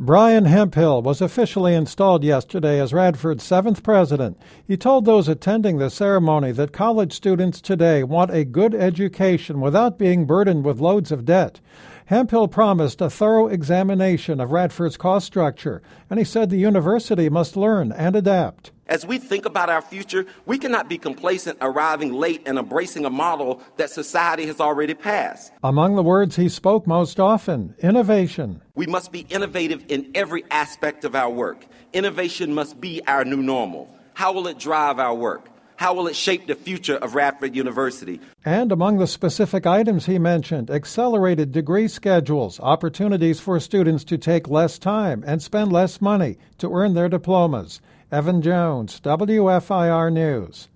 Brian Hemphill was officially installed yesterday as Radford's 7th president. He told those attending the ceremony that college students today want a good education without being burdened with loads of debt. Hemphill promised a thorough examination of Radford's cost structure, and he said the university must learn and adapt. As we think about our future, we cannot be complacent, arriving late, and embracing a model that society has already passed. Among the words he spoke most often, innovation. We must be innovative in every aspect of our work. Innovation must be our new normal. How will it drive our work? How will it shape the future of Radford University? And among the specific items he mentioned, accelerated degree schedules, opportunities for students to take less time and spend less money to earn their diplomas. Evan Jones, WFIR News.